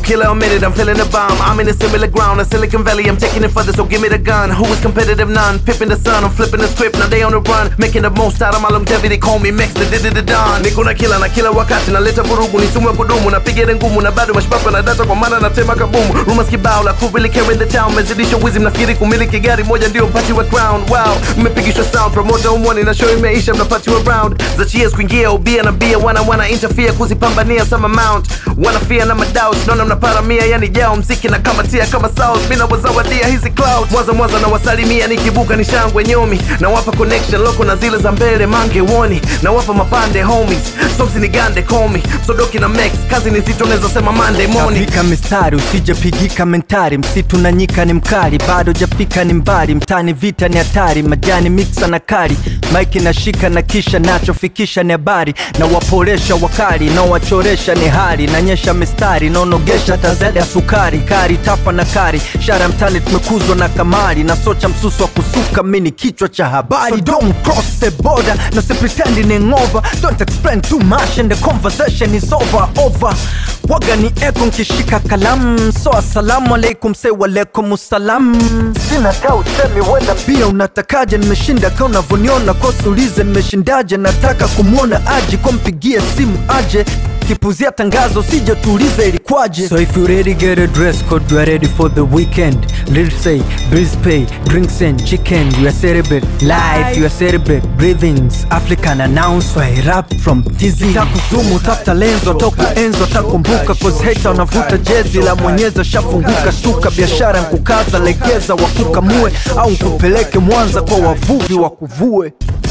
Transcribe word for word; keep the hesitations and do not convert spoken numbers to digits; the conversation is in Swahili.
killer, I'm in it, I'm feeling the bomb. I'm in a similar ground, a Silicon Valley, I'm taking it further, so give me the gun. Who is competitive? None. Pippin' the sun, I'm flipping the script, now they on the run. Making the most out of my longevity, call me Max, the did the Don. Niko na kila na kila wakati, na leta vurugu, ni sumu ya kudumu. Na piga ngumu, na bado mashpapa na data kwa maana na tema kabumu. Rumors kibao, la crew really carry the town. Mezidisha wizi, mnafikiri kumiliki gari moja ndio mpati wa crown. Wow, mmepigishwa sound, promoter umwani na show imeisha, mnapati wa round. Za cheers kuingia, ubia na bia, wana wana interfere, kuzipambania some amount. Wana fear na madoubt, nona mnaparamia, yani jao mziki na kama tia kama sauce. Mina wazawadia hizi cloud, mwaza mwaza na wasalimia, nikibuka ni shangwe nyomi. Na wapa connection, loko na zile za mbele mange woni. Na wapa mapande homies, somsi ni gande call me. Sodoki na Max, kazi ni zito neza sema Monday morning. Tapika mistari, usija pigika mentari. Msitu na nyika ni mkali, bado jafika ni mbali. Mtani vita ni hatari, majani mixa na kari. Mike na shika na kisha nacho fikisha ni habari. Na waporesha wakali, na wachoresha ni hari. Na nyesha mistari, na onogesha tazede ya sukari. Kari, tafa na kari, shara mtani tumekuzwa na kamari. Na socha msusu wa kusuka, mini kichwa cha habari. So don't cross the border, no se pretending in over. Don't explain too much and the conversation is over, over. Waga ni eko nkishika kalamu. So assalamu alaikum, say walaikum salam. Sina ta usemi wenda bia unatakaje. Nimeshinda ka unavoniona, kosa ulize nimeshindaje. Nataka kumuona aje, kwa mpigie simu aje. Kipuzia tangazo sija tuulize ilikwaje. So if you ready, get a dress code, you are ready for the weekend. Let's say, breeze pay, drinks and chicken. You are celebrate life, you are celebrate breathings. African announce, I rap from dizzy. Takuzumu, tafta lenzo, toku enzo, takumbuka. Cause hater unavuta jezi, la mwenyeza shafunguka. Shtuka biashara nkukaza, legeza wakukamue. Au nkupeleke Mwanza kwa wavuvi wakuvue.